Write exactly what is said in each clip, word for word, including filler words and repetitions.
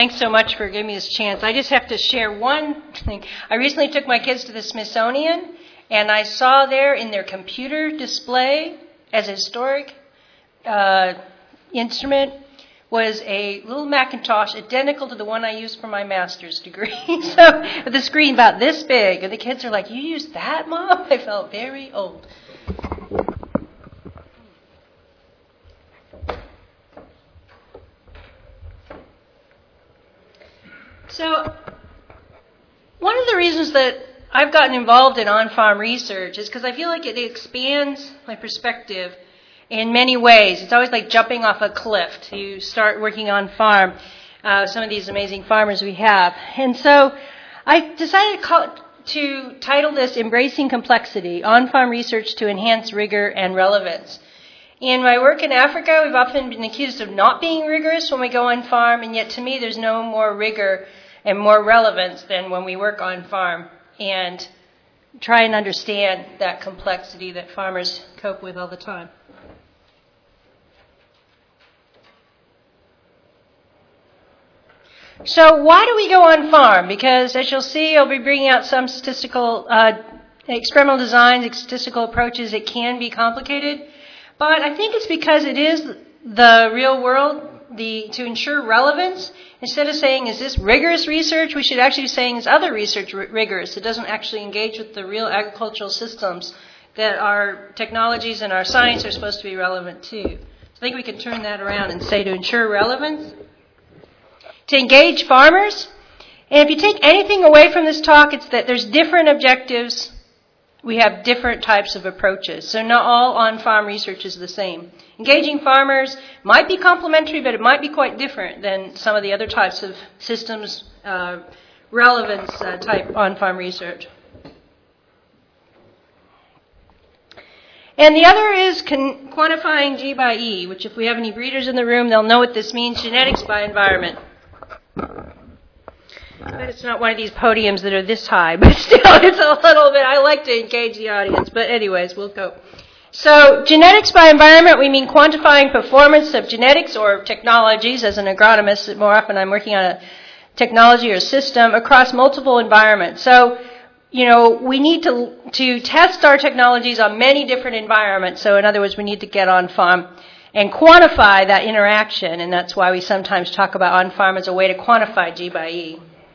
Thanks so much for giving me this chance. I just have to share one thing. I recently took my kids to the Smithsonian, and I saw there in their computer display as a historic uh, instrument was a little Macintosh identical to the one I used for my master's degree. So with the screen about this big, and the kids are like, "You used that, Mom?" I felt very old. So one of the reasons that I've gotten involved in on-farm research is because I feel like it expands my perspective in many ways. It's always like jumping off a cliff to start working on farm, uh, some of these amazing farmers we have. And so I decided to, call, to title this Embracing Complexity, On-Farm Research to Enhance Rigor and Relevance. In my work in Africa, we've often been accused of not being rigorous when we go on farm, and yet to me there's no more rigor and more relevance than when we work on farm and try and understand that complexity that farmers cope with all the time. So why do we go on farm? Because as you'll see, I'll be bringing out some statistical, uh, experimental designs, statistical approaches. It can be complicated, but I think it's because it is the real world. The, to ensure relevance, instead of saying, is this rigorous research, we should actually be saying, is other research r- rigorous? It doesn't actually engage with the real agricultural systems that our technologies and our science are supposed to be relevant to. So I think we can turn that around and say to ensure relevance, to engage farmers. And if you take anything away from this talk, it's that there's different objectives. We have different types of approaches. So not all on-farm research is the same. Engaging farmers might be complementary, but it might be quite different than some of the other types of systems uh, relevance uh, type on-farm research. And the other is con- quantifying G by E, which if we have any breeders in the room, they'll know what this means, genetics by environment. But it's not one of these podiums that are this high, but still it's a little bit, I like to engage the audience, but anyways, we'll go. So genetics by environment, we mean quantifying performance of genetics or technologies. As an agronomist, more often I'm working on a technology or system across multiple environments. So, you know, we need to to test our technologies on many different environments. So in other words, we need to get on farm and quantify that interaction, and that's why we sometimes talk about on farm as a way to quantify G by E.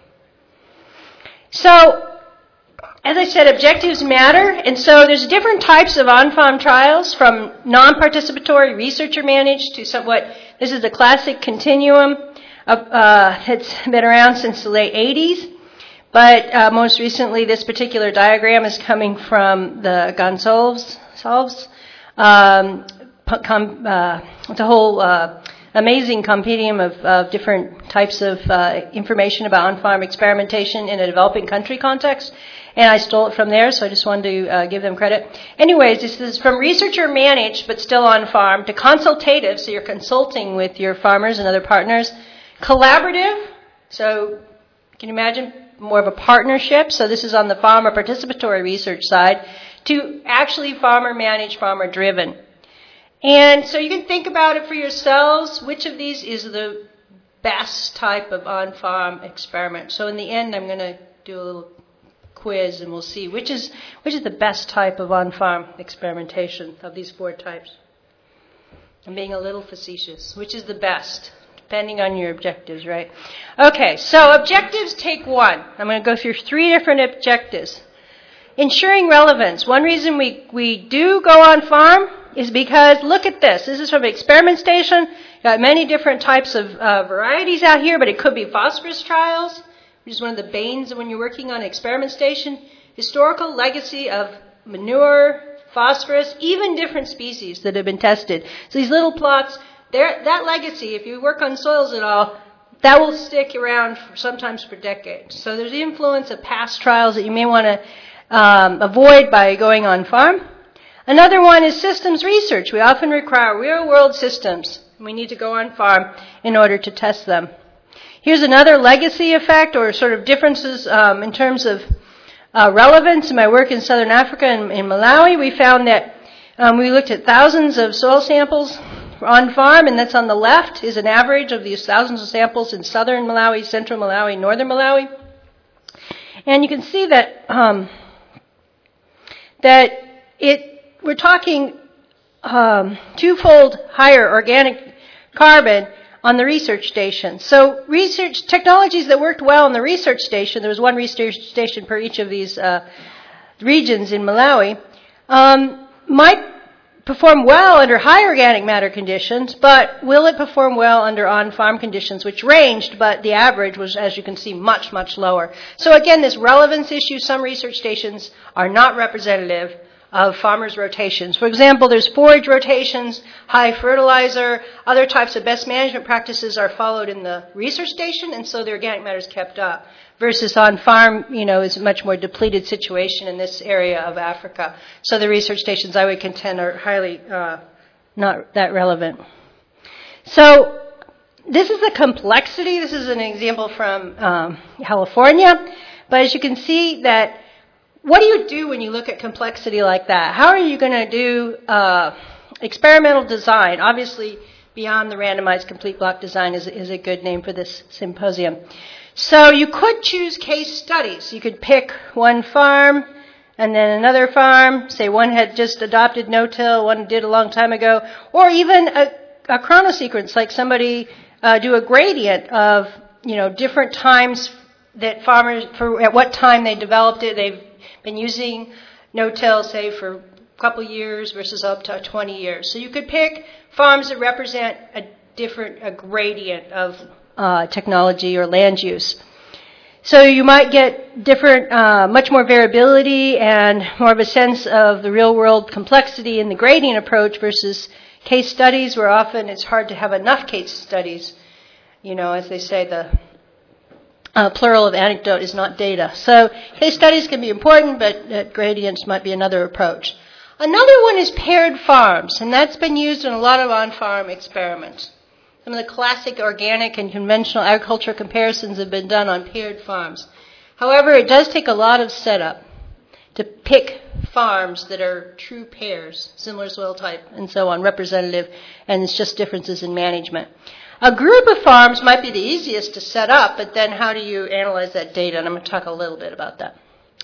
So, as I said, objectives matter, and so there's different types of on-farm trials, from non-participatory, researcher-managed, to somewhat, this is a classic continuum. Of, uh, it's been around since the late eighties, but uh, most recently this particular diagram is coming from the Gonsalves, Salves, um, com, uh, it's a whole uh, amazing compendium of, of different types of uh, information about on-farm experimentation in a developing country context. And I stole it from there, so I just wanted to uh, give them credit. Anyways, this is from researcher managed, but still on farm, to consultative, so you're consulting with your farmers and other partners. Collaborative, so can you imagine more of a partnership? So this is on the farmer participatory research side, to actually farmer managed, farmer driven. And so you can think about it for yourselves, which of these is the best type of on-farm experiment. So in the end, I'm going to do a little quiz, and we'll see which is which is the best type of on-farm experimentation of these four types. I'm being a little facetious. Which is the best, depending on your objectives, right? Okay, so objectives, take one. I'm going to go through three different objectives. Ensuring relevance. One reason we, we do go on farm is because, look at this. This is from an experiment station. Got many different types of uh, varieties out here, but it could be phosphorus trials, which is one of the banes when you're working on an experiment station. Historical legacy of manure, phosphorus, even different species that have been tested. So these little plots, that legacy, if you work on soils at all, that will stick around for, sometimes for decades. So there's the influence of past trials that you may want to um, avoid by going on farm. Another one is systems research. We often require real-world systems. We need to go on farm in order to test them. Here's another legacy effect, or sort of differences um, in terms of uh, relevance. In my work in Southern Africa and in Malawi, we found that um, we looked at thousands of soil samples on farm, and that's on the left, is an average of these thousands of samples in southern Malawi, central Malawi, northern Malawi. And you can see that um, that it we're talking um, twofold higher organic carbon on the research station. So research technologies that worked well on the research station, there was one research station per each of these uh, regions in Malawi, um, might perform well under high organic matter conditions, but will it perform well under on-farm conditions, which ranged, but the average was, as you can see, much, much lower. So again, this relevance issue, some research stations are not representative of farmers' rotations. For example, there's forage rotations, high fertilizer, other types of best management practices are followed in the research station, and so the organic matter is kept up. Versus on farm, you know, is a much more depleted situation in this area of Africa. So the research stations, I would contend, are highly uh, not that relevant. So this is the complexity. This is an example from um, California. But as you can see that, what do you do when you look at complexity like that? How are you going to do uh, experimental design? Obviously, beyond the randomized complete block design is, is a good name for this symposium. So you could choose case studies. You could pick one farm and then another farm. Say one had just adopted no-till, one did a long time ago. Or even a, a chronosequence, like somebody uh, do a gradient of, you know, different times that farmers, for at what time they developed it. They've been using no-till, say, for a couple years versus up to twenty years. So you could pick farms that represent a different a gradient of Uh, technology or land use. So you might get different, uh, much more variability and more of a sense of the real-world complexity in the gradient approach versus case studies, where often it's hard to have enough case studies. You know, as they say, the uh, plural of anecdote is not data. So case studies can be important, but uh, gradients might be another approach. Another one is paired farms, and that's been used in a lot of on-farm experiments. Some of the classic organic and conventional agriculture comparisons have been done on paired farms. However, it does take a lot of setup to pick farms that are true pairs, similar soil type, and so on, representative, and it's just differences in management. A group of farms might be the easiest to set up, but then how do you analyze that data? And I'm going to talk a little bit about that.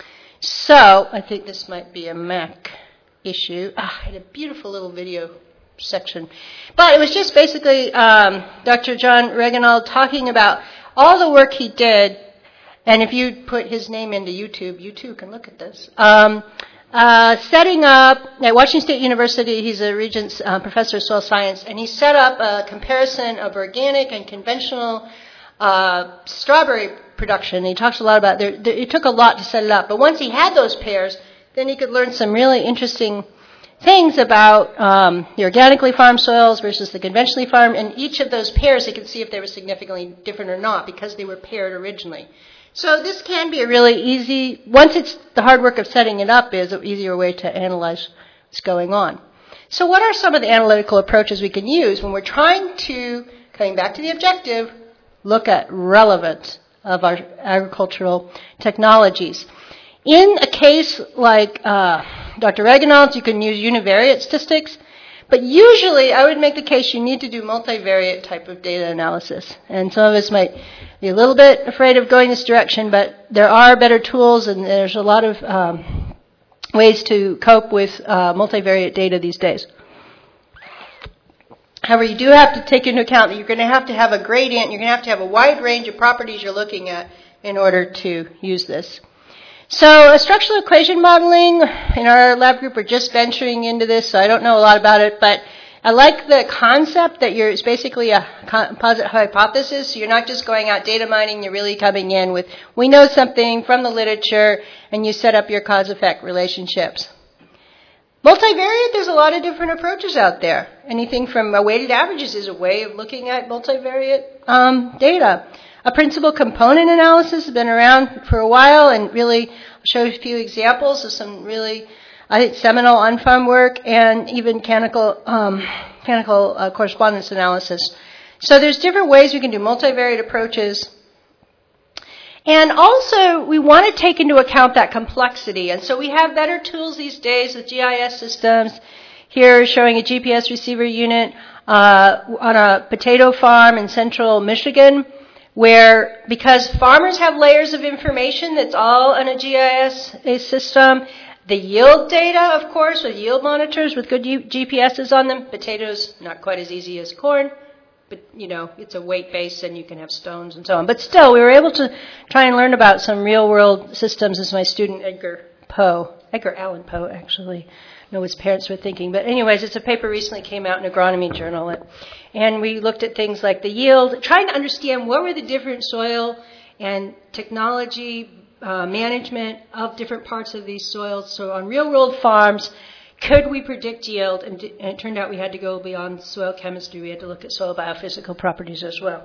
So, I think this might be a Mac issue. Ah, I had a beautiful little video section. But it was just basically um, Doctor John Reginald talking about all the work he did, and if you put his name into YouTube, you too can look at this, um, uh, setting up, at Washington State University, he's a Regents uh, professor of soil science, and he set up a comparison of organic and conventional uh, strawberry production. He talks a lot about, there, there, it took a lot to set it up, but once he had those pairs, then he could learn some really interesting things about um, the organically farmed soils versus the conventionally farmed, and each of those pairs they could see if they were significantly different or not because they were paired originally. So this can be a really easy, once it's the hard work of setting it up is an easier way to analyze what's going on. So what are some of the analytical approaches we can use when we're trying to, coming back to the objective, look at relevance of our agricultural technologies? In a case like uh, Doctor Reginald's, you can use univariate statistics, but usually I would make the case you need to do multivariate type of data analysis. And some of us might be a little bit afraid of going this direction, but there are better tools and there's a lot of um, ways to cope with uh, multivariate data these days. However, you do have to take into account that you're going to have to have a gradient, you're going to have to have a wide range of properties you're looking at in order to use this. So uh, structural equation modeling, in our lab group, we're just venturing into this, so I don't know a lot about it, but I like the concept that you're, it's basically a composite hypothesis, so you're not just going out data mining, you're really coming in with, we know something from the literature, and you set up your cause-effect relationships. Multivariate, there's a lot of different approaches out there. Anything from uh, weighted averages is a way of looking at multivariate um, data. A principal component analysis has been around for a while, and really I'll show you a few examples of some really, I think, seminal on-farm work and even canonical, um, canonical uh, correspondence analysis. So there's different ways we can do multivariate approaches. And also, we want to take into account that complexity. And so we have better tools these days with G I S systems. Here showing a G P S receiver unit uh, on a potato farm in central Michigan, where because farmers have layers of information that's all in a G I S system, the yield data, of course, with yield monitors with good G P S's on them. Potatoes, not quite as easy as corn, but, you know, it's a weight base and you can have stones and so on. But still, we were able to try and learn about some real-world systems as my student Edgar Poe, Edgar Allan Poe, actually, know what his parents were thinking. But anyways, it's a paper recently came out in Agronomy Journal. And we looked at things like the yield, trying to understand what were the different soil and technology uh, management of different parts of these soils. So on real-world farms, could we predict yield? And, d- and it turned out we had to go beyond soil chemistry. We had to look at soil biophysical properties as well.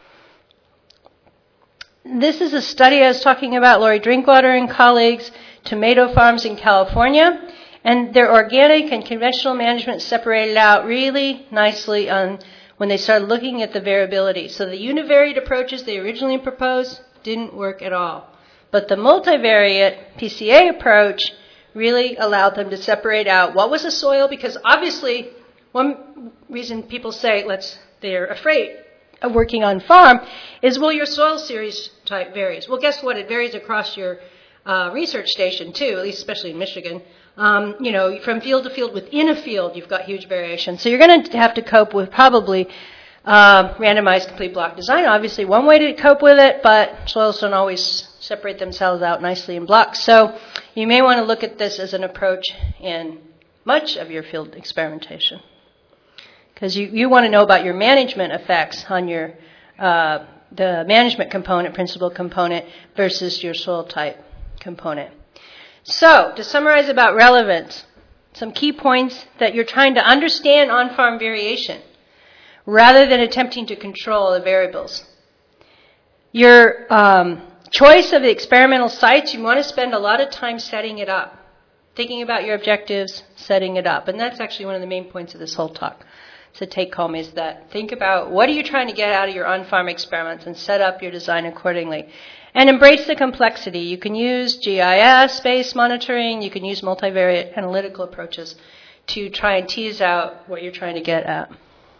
This is a study I was talking about, Lori Drinkwater and colleagues, tomato farms in California. And their organic and conventional management separated out really nicely on when they started looking at the variability. So the univariate approaches they originally proposed didn't work at all. But the multivariate P C A approach really allowed them to separate out what was the soil, because obviously one reason people say let's they're afraid of working on farm is, well, your soil series type varies. Well, guess what? It varies across your uh, research station too, at least especially in Michigan. Um, you know, from field to field within a field, you've got huge variation. So you're going to have to cope with probably uh, randomized complete block design. Obviously, one way to cope with it, but soils don't always separate themselves out nicely in blocks. So you may want to look at this as an approach in much of your field experimentation, because you, you want to know about your management effects on your uh, the management component, principal component, versus your soil type component. So, to summarize about relevance, some key points that you're trying to understand on-farm variation rather than attempting to control the variables. Your um, choice of the experimental sites, you want to spend a lot of time setting it up, thinking about your objectives, setting it up. And that's actually one of the main points of this whole talk. So take home is that think about what are you trying to get out of your on-farm experiments and set up your design accordingly. And embrace the complexity. You can use G I S-based monitoring. You can use multivariate analytical approaches to try and tease out what you're trying to get at.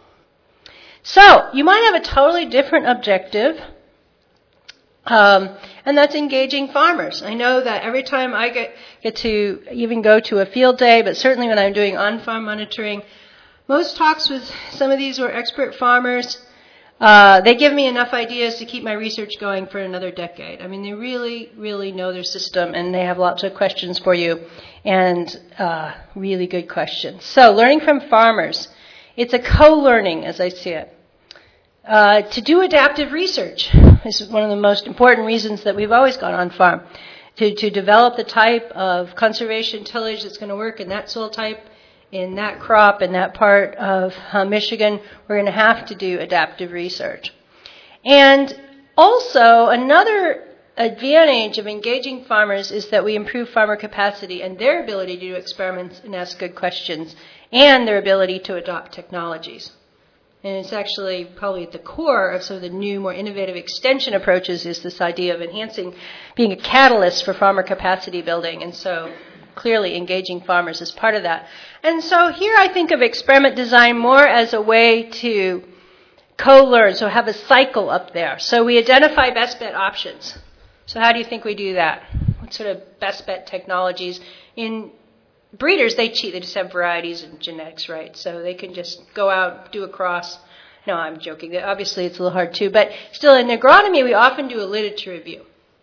So you might have a totally different objective, um, and that's engaging farmers. I know that every time I get, get to even go to a field day, but certainly when I'm doing on-farm monitoring, most talks with some of these were expert farmers. Uh, they give me enough ideas to keep my research going for another decade. I mean, they really, really know their system, and they have lots of questions for you, and uh, really good questions. So, learning from farmers. It's a co-learning, as I see it. Uh, to do adaptive research is one of the most important reasons that we've always gone on farm. To, to develop the type of conservation tillage that's going to work in that soil type, in that crop, in that part of uh, Michigan, we're going to have to do adaptive research. And also, another advantage of engaging farmers is that we improve farmer capacity and their ability to do experiments and ask good questions, and their ability to adopt technologies. And it's actually probably at the core of some of the new, more innovative extension approaches is this idea of enhancing, being a catalyst for farmer capacity building. And so clearly engaging farmers is part of that. And so here I think of experiment design more as a way to co-learn, so have a cycle up there. So we identify best bet options. So how do you think we do that? What sort of best bet technologies? In breeders, they cheat. They just have varieties and genetics, right? So they can just go out, do a cross. No, I'm joking. Obviously, it's a little hard too. But still, in agronomy, we often do a literature review.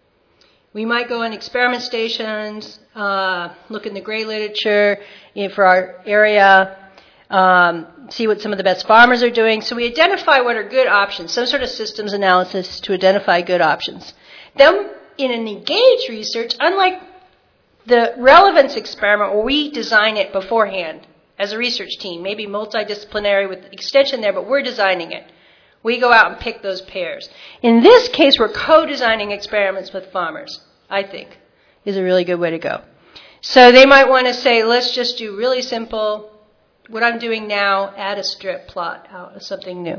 We might go on experiment stations, uh, look in the gray literature you know, for our area, um, see what some of the best farmers are doing. So we identify what are good options, some sort of systems analysis to identify good options. Then in an engaged research, unlike the relevance experiment where we design it beforehand as a research team, maybe multidisciplinary with extension there, but we're designing it. We go out and pick those pairs. In this case, we're co-designing experiments with farmers, I think, is a really good way to go. So they might want to say, let's just do really simple, what I'm doing now, add a strip plot out of something new.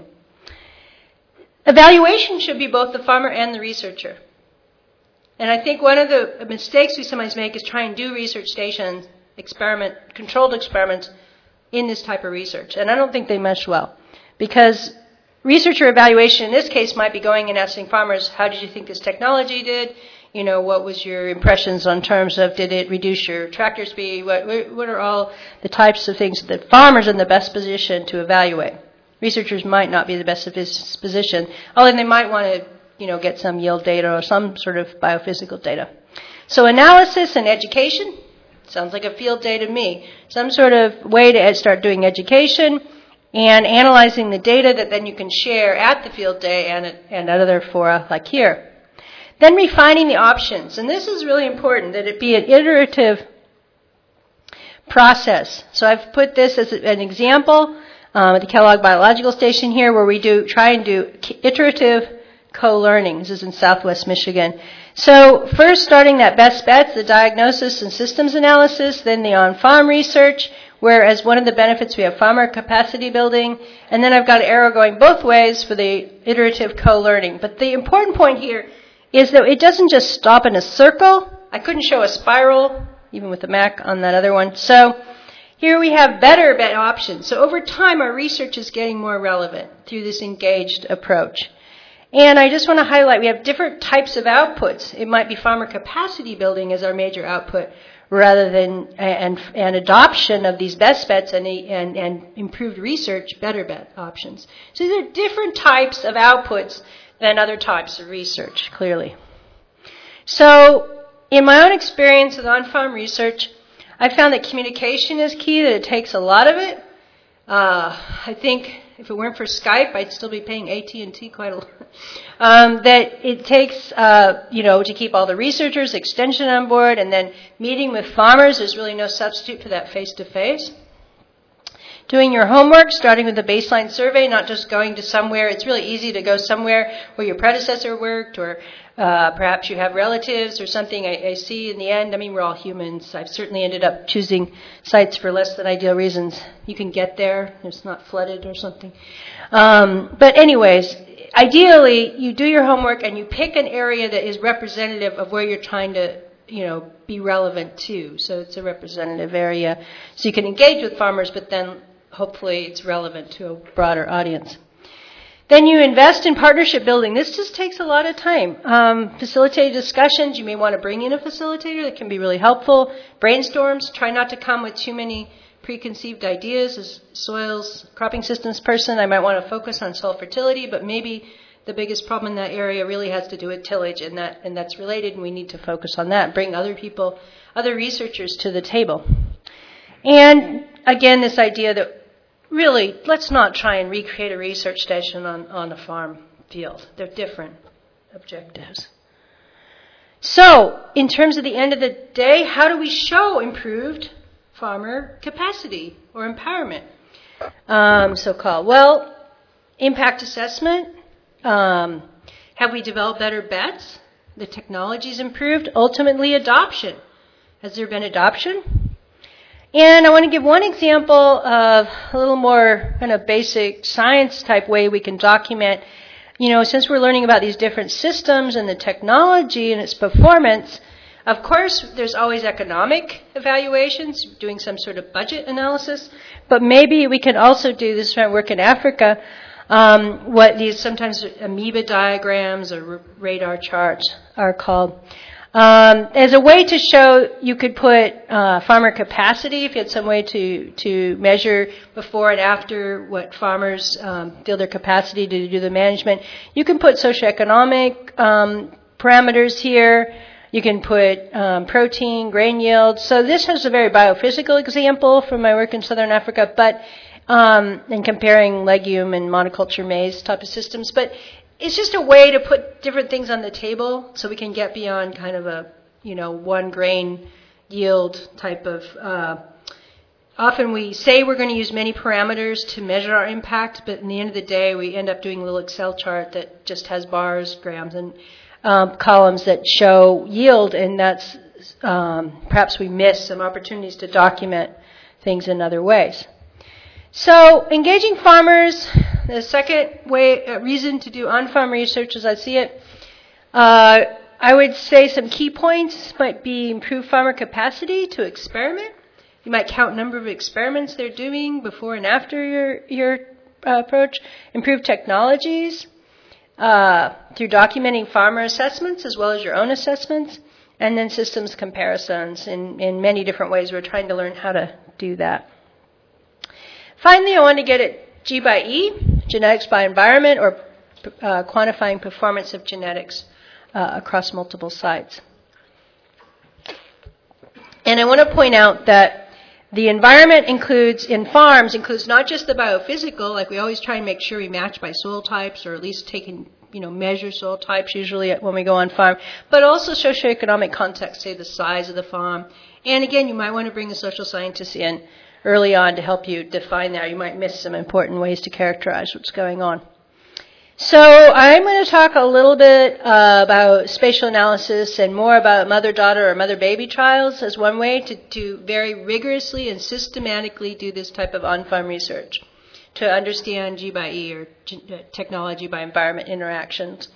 Evaluation should be both the farmer and the researcher. And I think one of the mistakes we sometimes make is try and do research stations, experiment, controlled experiments in this type of research. And I don't think they mesh well. Because researcher evaluation in this case might be going and asking farmers, how did you think this technology did? You know, what was your impressions on terms of did it reduce your tractor speed? What, what are all the types of things that farmers are in the best position to evaluate? Researchers might not be the best position, although they might want to, you know, get some yield data or some sort of biophysical data. So analysis and education, sounds like a field day to me. Some sort of way to start doing education and analyzing the data that then you can share at the field day and at, and at other fora like here. Then refining the options. And this is really important, that it be an iterative process. So I've put this as an example um, at the Kellogg Biological Station here where we do try and do iterative co-learning. This is in Southwest Michigan. So first starting that best bets, the diagnosis and systems analysis, then the on-farm research, where as one of the benefits we have farmer capacity building, and then I've got an arrow going both ways for the iterative co-learning. But the important point here is that it doesn't just stop in a circle. I couldn't show a spiral, even with the Mac on that other one. So here we have better bet options. So over time, our research is getting more relevant through this engaged approach. And I just want to highlight, we have different types of outputs. It might be farmer capacity building as our major output, rather than and, and adoption of these best bets and, and, and improved research, better bet options. So these are different types of outputs than other types of research, clearly. So in my own experience with on-farm research, I found that communication is key, that it takes a lot of it. Uh, I think if it weren't for Skype, I'd still be paying A T and T quite a lot. Um, that it takes, uh, you know, to keep all the researchers, extension on board, and then meeting with farmers. There's really no substitute for that face-to-face. Doing your homework, starting with a baseline survey, not just going to somewhere. It's really easy to go somewhere where your predecessor worked, or uh, perhaps you have relatives or something. I, I see in the end, I mean, we're all humans. I've certainly ended up choosing sites for less than ideal reasons. You can get there. It's not flooded or something. Um, but anyways, ideally, you do your homework and you pick an area that is representative of where you're trying to, you know, be relevant to. So it's a representative area. So you can engage with farmers, but then hopefully it's relevant to a broader audience. Then you invest in partnership building. This just takes a lot of time. Um, facilitated discussions, you may want to bring in a facilitator that can be really helpful. Brainstorms, try not to come with too many preconceived ideas. As soils, cropping systems person, I might want to focus on soil fertility, but maybe the biggest problem in that area really has to do with tillage, and that and that's related, and we need to focus on that. Bring other people, other researchers to the table. And again, this idea that really, let's not try and recreate a research station on, on a farm field. They're different objectives. So, in terms of the end of the day, how do we show improved farmer capacity or empowerment, um, so-called? Well, impact assessment. Um, have we developed better bets? The technology's improved. Ultimately, adoption. Has there been adoption? And I want to give one example of a little more kind of basic science type way we can document. You know, since we're learning about these different systems and the technology and its performance, of course, there's always economic evaluations, doing some sort of budget analysis, but maybe we can also do this when I work in Africa, um, what these sometimes amoeba diagrams or radar charts are called. Um, as a way to show, you could put uh, farmer capacity, if you had some way to, to measure before and after what farmers um, feel their capacity to do the management. You can put socioeconomic um, parameters here. You can put um, protein, grain yield. So this has a very biophysical example from my work in Southern Africa, but um, in comparing legume and monoculture maize type of systems. But it's just a way to put different things on the table so we can get beyond kind of a, you know, one grain yield type of, uh, often we say we're going to use many parameters to measure our impact, but in the end of the day, we end up doing a little Excel chart that just has bars, grams, and um, columns that show yield, and that's, um, perhaps we miss some opportunities to document things in other ways. So engaging farmers, the second way, uh, reason to do on-farm research as I see it, uh, I would say some key points might be improve farmer capacity to experiment. You might count number of experiments they're doing before and after your, your uh, approach, improved technologies uh, through documenting farmer assessments as well as your own assessments, and then systems comparisons in, in many different ways. We're trying to learn how to do that. Finally, I want to get at G by E, genetics by environment, or uh, quantifying performance of genetics uh, across multiple sites. And I want to point out that the environment includes, in farms, includes not just the biophysical, like we always try and make sure we match by soil types, or at least taking, you know, measure soil types usually when we go on farm, but also socioeconomic context, say the size of the farm. And again, you might want to bring a social scientist in early on to help you define that. You might miss some important ways to characterize what's going on. So I'm going to talk a little bit uh, about spatial analysis and more about mother-daughter or mother-baby trials as one way to, to very rigorously and systematically do this type of on-farm research to understand G by E, or technology by environment interactions.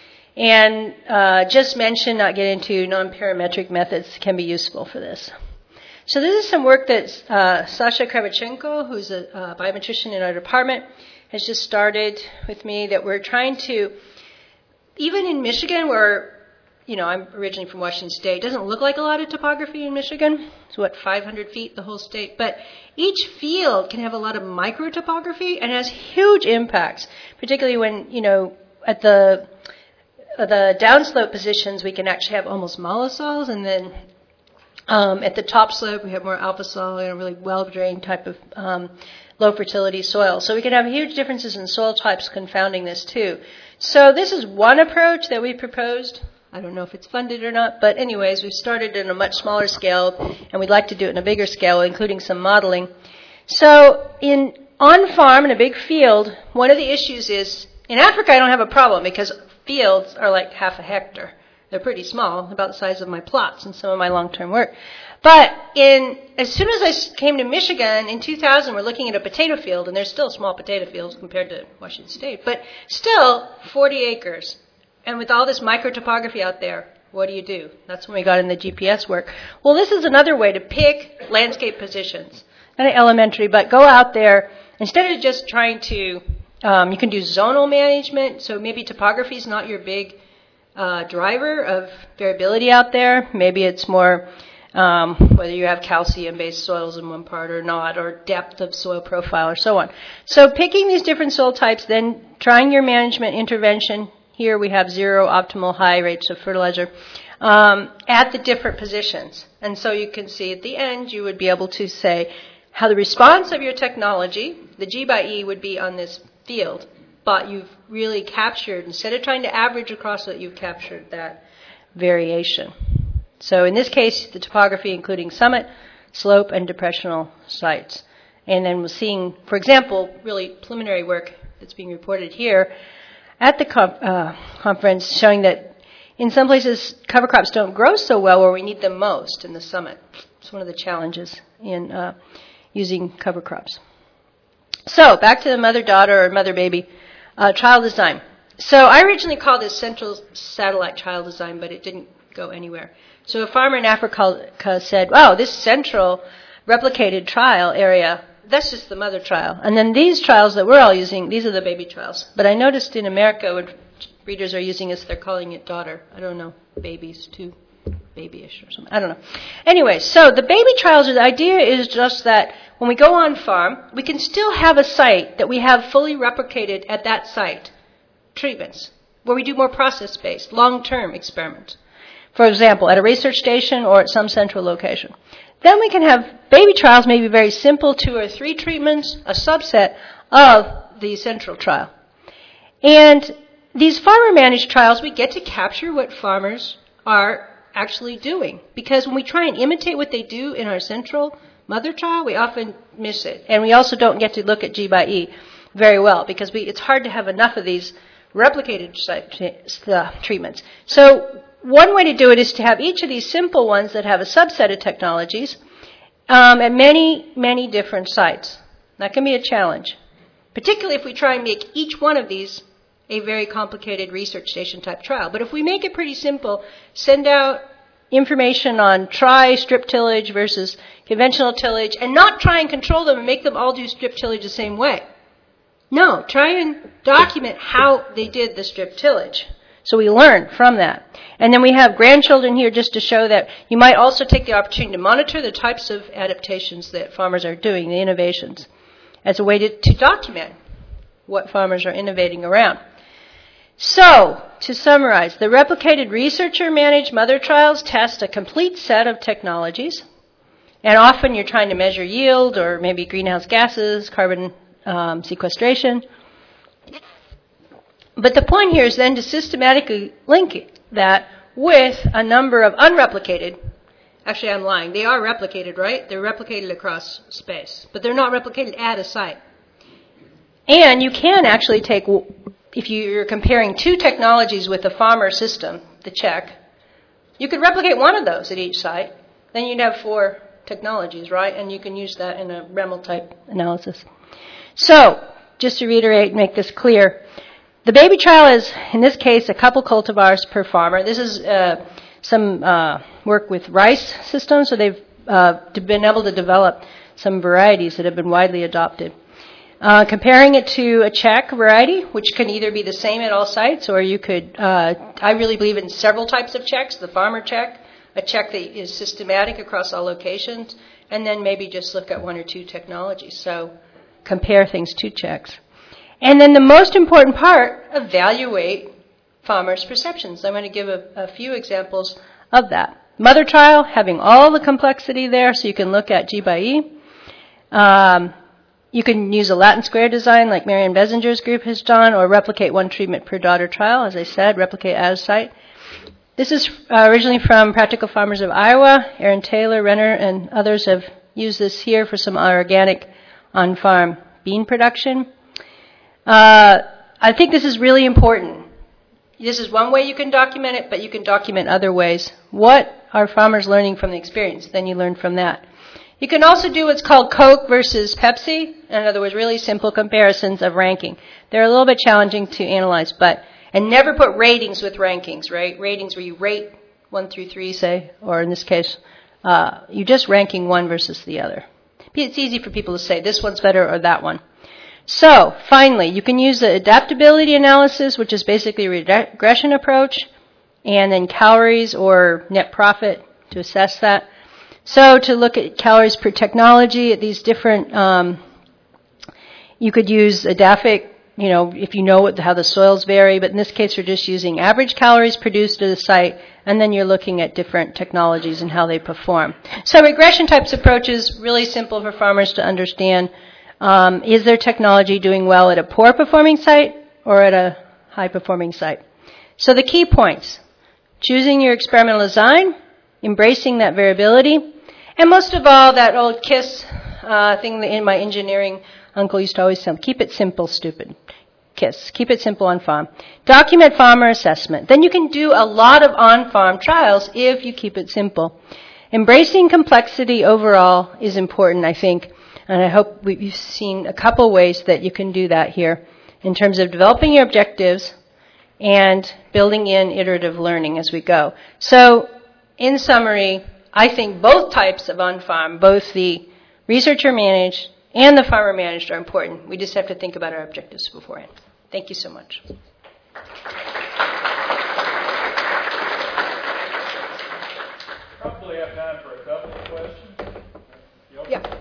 And uh, just mention, not get into non-parametric methods can be useful for this. So this is some work that uh, Sasha Kravchenko, who's a uh, biometrician in our department, has just started with me, that we're trying to, even in Michigan, where, you know, I'm originally from Washington State, it doesn't look like a lot of topography in Michigan. It's, what, five hundred feet, the whole state. But each field can have a lot of micro-topography and has huge impacts, particularly when, you know, at the, uh, the downslope positions, we can actually have almost mollisols, and then um, at the top slope, we have more alpha sol, and a really well-drained type of um, low fertility soil. So we can have huge differences in soil types confounding this too. So this is one approach that we proposed. I don't know if it's funded or not, but anyways, we've started in a much smaller scale, and we'd like to do it in a bigger scale, including some modeling. So in on-farm in a big field, one of the issues is, in Africa I don't have a problem because fields are like half a hectare. They're pretty small, about the size of my plots in some of my long-term work. But in, as soon as I came to Michigan in two thousand, we're looking at a potato field, and there's still small potato fields compared to Washington State, but still forty acres. And with all this microtopography out there, what do you do? That's when we got in the G P S work. Well, this is another way to pick landscape positions. Kind of elementary, but go out there. Instead of just trying to, um, you can do zonal management, so maybe topography is not your big uh, driver of variability out there. Maybe it's more Um, whether you have calcium-based soils in one part or not, or depth of soil profile, or so on. So picking these different soil types, then trying your management intervention. Here we have zero optimal high rates of fertilizer um, at the different positions. And so you can see at the end, you would be able to say how the response of your technology, the G by E, would be on this field. But you've really captured, instead of trying to average across it, you've captured that variation. So in this case, the topography including summit, slope, and depressional sites. And then we're seeing, for example, really preliminary work that's being reported here at the com- uh, conference showing that in some places cover crops don't grow so well where we need them most in the summit. It's one of the challenges in uh, using cover crops. So back to the mother-daughter or mother-baby uh, trial design. So I originally called this central satellite trial design, but it didn't go anywhere. So a farmer in Africa said, wow, this central replicated trial area, that's just the mother trial. And then these trials that we're all using, these are the baby trials. But I noticed in America when readers are using this, they're calling it daughter. I don't know, babies too, babyish or something. I don't know. Anyway, so the baby trials, the idea is just that when we go on farm, we can still have a site that we have fully replicated at that site, treatments, where we do more process-based, long-term experiments. For example, at a research station or at some central location. Then we can have baby trials, maybe very simple, two or three treatments, a subset of the central trial. And these farmer-managed trials, we get to capture what farmers are actually doing. Because when we try and imitate what they do in our central mother trial, we often miss it. And we also don't get to look at G by E very well, because we, it's hard to have enough of these replicated uh, treatments. So one way to do it is to have each of these simple ones that have a subset of technologies um, at many, many different sites. That can be a challenge, particularly if we try and make each one of these a very complicated research station type trial. But if we make it pretty simple, send out information on try strip tillage versus conventional tillage, and not try and control them and make them all do strip tillage the same way. No, try and document how they did the strip tillage. So we learn from that. And then we have grandchildren here just to show that you might also take the opportunity to monitor the types of adaptations that farmers are doing, the innovations, as a way to, to document what farmers are innovating around. So, to summarize, the replicated researcher-managed mother trials test a complete set of technologies. And often you're trying to measure yield or maybe greenhouse gases, carbon um, sequestration. But the point here is then to systematically link that with a number of unreplicated. Actually, I'm lying. They are replicated, right? They're replicated across space. But they're not replicated at a site. And you can actually take, if you're comparing two technologies with the farmer system, the check, you could replicate one of those at each site. Then you'd have four technologies, right? And you can use that in a REML type analysis. So, just to reiterate and make this clear, the baby trial is, in this case, a couple cultivars per farmer. This is uh, some uh, work with rice systems, so they've uh, been able to develop some varieties that have been widely adopted. Uh, comparing it to a check variety, which can either be the same at all sites, or you could, uh, I really believe in several types of checks, the farmer check, a check that is systematic across all locations, and then maybe just look at one or two technologies. So compare things to checks. And then the most important part, evaluate farmers' perceptions. I'm going to give a, a few examples of that. Mother trial, having all the complexity there, so you can look at G by E. Um, you can use a Latin square design like Marianne Bezinger's group has done, or replicate one treatment per daughter trial, as I said, replicate at a site. This is uh, originally from Practical Farmers of Iowa. Aaron Taylor, Renner, and others have used this here for some organic on-farm bean production. Uh, I think this is really important. This is one way you can document it, but you can document other ways. What are farmers learning from the experience? Then you learn from that. You can also do what's called Coke versus Pepsi. In other words, really simple comparisons of ranking. They're a little bit challenging to analyze, but and never put ratings with rankings, right? Ratings where you rate one through three, say, or in this case, uh, you're just ranking one versus the other. It's easy for people to say this one's better or that one. So, finally, you can use the adaptability analysis, which is basically a regression approach, and then calories or net profit to assess that. So, to look at calories per technology at these different, um, you could use Adaphic, you know, if you know what, how the soils vary, but in this case, we're just using average calories produced at a site, and then you're looking at different technologies and how they perform. So, regression types approaches, really simple for farmers to understand. Um, is their technology doing well at a poor performing site or at a high performing site? So the key points: choosing your experimental design, embracing that variability, and most of all, that old KISS uh, thing that in my engineering uncle used to always tell me, keep it simple, stupid. KISS, keep it simple on farm. Document farmer assessment. Then you can do a lot of on-farm trials if you keep it simple. Embracing complexity overall is important, I think. And I hope we've seen a couple ways that you can do that here in terms of developing your objectives and building in iterative learning as we go. So, in summary, I think both types of on-farm, both the researcher-managed and the farmer-managed, are important. We just have to think about our objectives beforehand. Thank you so much. Probably have time for a couple of questions. Yep. Yeah.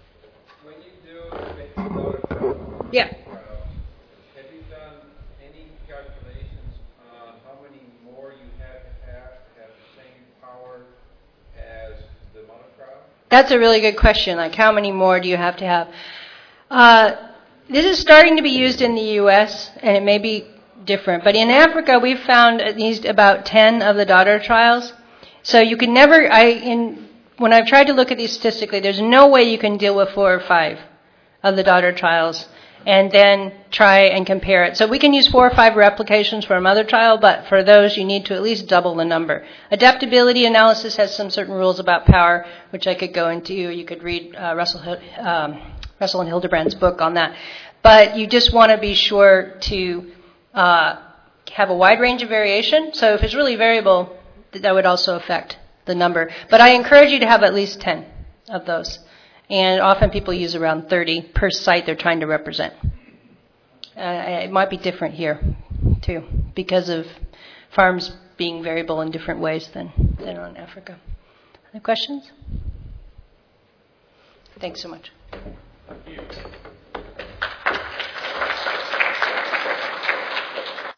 Uh, Yeah. have you done any calculations on how many more you have to have to have the same power as the mother trial? That's a really good question. Like, how many more do you have to have? Uh, this is starting to be used in the U S, and it may be different. But in Africa, we've found at least about ten of the daughter trials. So you can never, I in when I've tried to look at these statistically, there's no way you can deal with four or five of the daughter trials and then try and compare it. So we can use four or five replications for a mother trial, but for those you need to at least double the number. Adaptability analysis has some certain rules about power, which I could go into. You could read uh, Russell, um, Russell and Hildebrand's book on that. But you just want to be sure to uh, have a wide range of variation. So if it's really variable, that would also affect the number. But I encourage you to have at least ten of those. And often people use around thirty per site they're trying to represent. Uh, it might be different here, too, because of farms being variable in different ways than, than on Africa. Other questions? Thanks so much. Thank you.